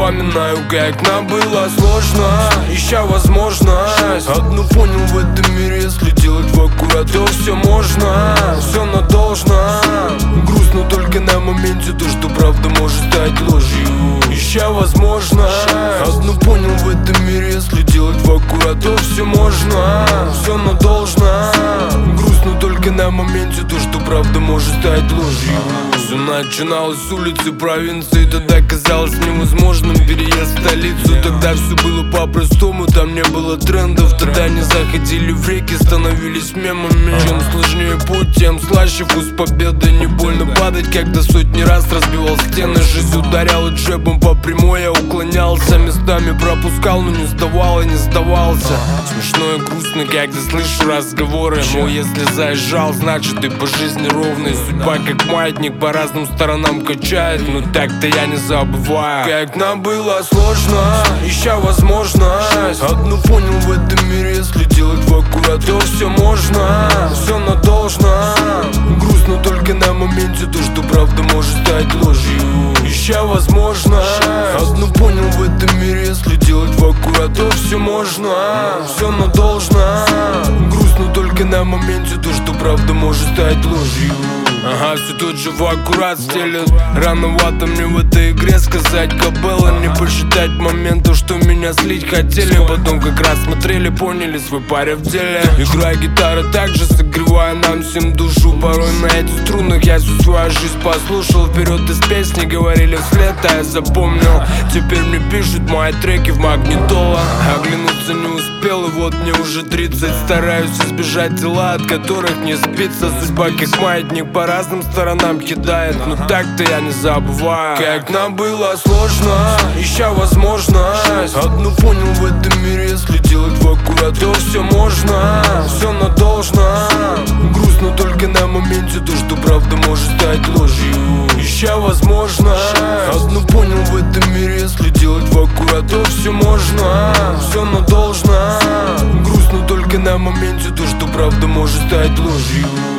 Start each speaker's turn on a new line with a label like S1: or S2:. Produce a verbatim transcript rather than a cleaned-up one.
S1: вспоминаю, как нам было сложно, ища возможность. Одну понял в этом мире, если делать в аккурат, то все можно, все на должно. Грустно только на моменте то, что правда может стать ложью, ища возможность. Одну понял в этом мире, если делать в аккурат, то все можно, все на должно. Грустно только на моменте то, что правда может стать ложью. Все начиналось с улицы провинции, тогда казалось невозможным переезд в столицу. Тогда все было по-простому, там не было трендов. Тогда не заходили в реки, становились мемами. Чем сложнее путь, тем слаще вкус победы. Не больно падать, когда сотни раз разбивал стены. Жизнь ударяла джебом по прямой, я уклонялся, местами пропускал, но не сдавал и не сдавался. Смешно и грустно, когда слышу разговоры. Мол, если заезжал, значит ты по жизни ровный. Судьба как маятник по разным сторонам качает, но так-то я не забываю, как нам было сложно, ища возможность. Одну понял в этом мире, если делать в аккурат, то все можно, все на должно. Грустно только на моменте то, что правда может стать ложью, ища возможность. Одну понял в этом мире, если делать в аккурат, то все можно, все на должно. Грустно только на моменте то, что правда может стать ложью. Ага, все тут же в аккурат стелят. Рановато мне в этой игре сказать кобыла. Не посчитать моментов, что меня слить хотели. Потом как раз смотрели, поняли свой паря в деле. Играя гитара также согревая нам всем душу. Порой на этих струнах я всю свою жизнь послушал. Вперед из песни говорили вслед, а я запомнил. Теперь мне пишут мои треки в магнитола. Оглянуться не успел, и вот мне уже тридцать. Стараюсь избежать дела, от которых не спится. Судьба как маятник по разным сторонам кидает, но так-то я не забываю, как нам было сложно, ища возможность. Одну понял в этом мире, если делать в аккурат, то все можно, все на должно. Грустно только на моменте то, что правда может стать ложью, ища возможность. Одну понял в этом мире, если делать в аккурат, то все можно, все на должно. Грустно только на моменте то, что правда может стать ложью.